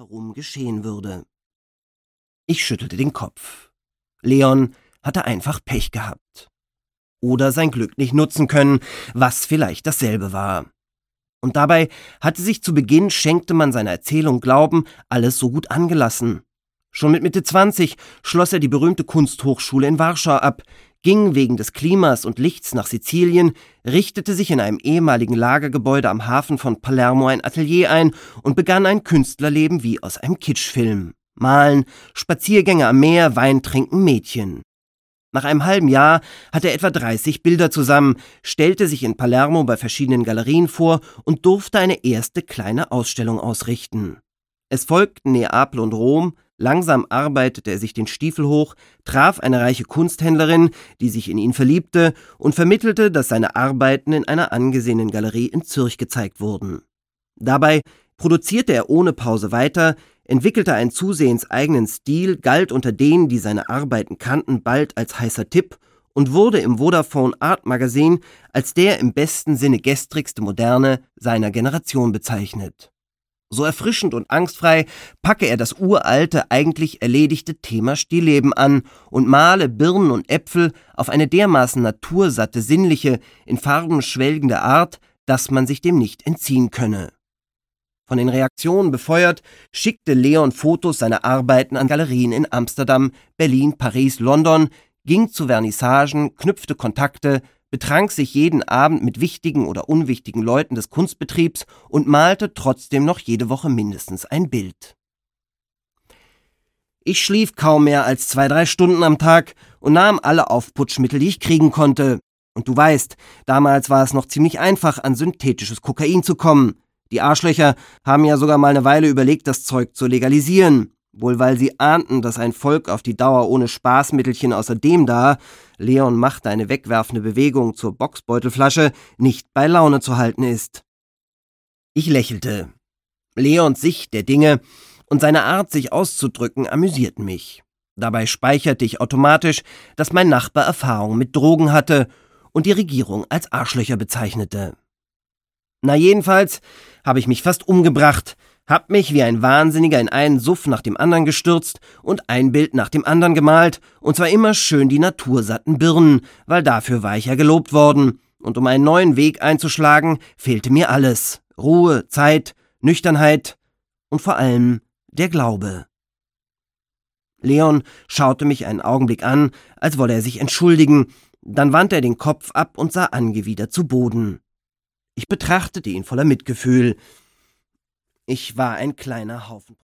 herum geschehen würde. Ich schüttelte den Kopf. Leon hatte einfach Pech gehabt. Oder sein Glück nicht nutzen können, was vielleicht dasselbe war. Und dabei hatte sich zu Beginn, schenkte man seiner Erzählung Glauben, alles so gut angelassen. Schon mit Mitte 20 schloss er die berühmte Kunsthochschule in Warschau ab, ging wegen des Klimas und Lichts nach Sizilien, richtete sich in einem ehemaligen Lagergebäude am Hafen von Palermo ein Atelier ein und begann ein Künstlerleben wie aus einem Kitschfilm. Malen, Spaziergänge am Meer, Wein trinken, Mädchen. Nach einem halben Jahr hatte er etwa 30 Bilder zusammen, stellte sich in Palermo bei verschiedenen Galerien vor und durfte eine erste kleine Ausstellung ausrichten. Es folgten Neapel und Rom, langsam arbeitete er sich den Stiefel hoch, traf eine reiche Kunsthändlerin, die sich in ihn verliebte und vermittelte, dass seine Arbeiten in einer angesehenen Galerie in Zürich gezeigt wurden. Dabei produzierte er ohne Pause weiter, entwickelte einen zusehends eigenen Stil, galt unter denen, die seine Arbeiten kannten, bald als heißer Tipp und wurde im Vodafone Art Magazine als der im besten Sinne gestrigste Moderne seiner Generation bezeichnet. So erfrischend und angstfrei packe er das uralte, eigentlich erledigte Thema Stillleben an und male Birnen und Äpfel auf eine dermaßen natursatte, sinnliche, in Farben schwelgende Art, dass man sich dem nicht entziehen könne. Von den Reaktionen befeuert, schickte Leon Fotos seiner Arbeiten an Galerien in Amsterdam, Berlin, Paris, London, ging zu Vernissagen, knüpfte Kontakte, betrank sich jeden Abend mit wichtigen oder unwichtigen Leuten des Kunstbetriebs und malte trotzdem noch jede Woche mindestens ein Bild. Ich schlief kaum mehr als 2-3 Stunden am Tag und nahm alle Aufputschmittel, die ich kriegen konnte. Und du weißt, damals war es noch ziemlich einfach, an synthetisches Kokain zu kommen. Die Arschlöcher haben ja sogar mal eine Weile überlegt, das Zeug zu legalisieren. Wohl weil sie ahnten, dass ein Volk auf die Dauer ohne Spaßmittelchen außer dem da, Leon machte eine wegwerfende Bewegung zur Boxbeutelflasche, nicht bei Laune zu halten ist. Ich lächelte. Leons Sicht der Dinge und seine Art, sich auszudrücken, amüsierten mich. Dabei speicherte ich automatisch, dass mein Nachbar Erfahrung mit Drogen hatte und die Regierung als Arschlöcher bezeichnete. Na jedenfalls habe ich mich fast umgebracht, hab mich wie ein Wahnsinniger in einen Suff nach dem anderen gestürzt und ein Bild nach dem anderen gemalt, und zwar immer schön die natursatten Birnen, weil dafür war ich ja gelobt worden, und um einen neuen Weg einzuschlagen, fehlte mir alles: Ruhe, Zeit, Nüchternheit und vor allem der Glaube. Leon schaute mich einen Augenblick an, als wolle er sich entschuldigen, dann wandte er den Kopf ab und sah angewidert zu Boden. Ich betrachtete ihn voller Mitgefühl. Ich war ein kleiner Haufen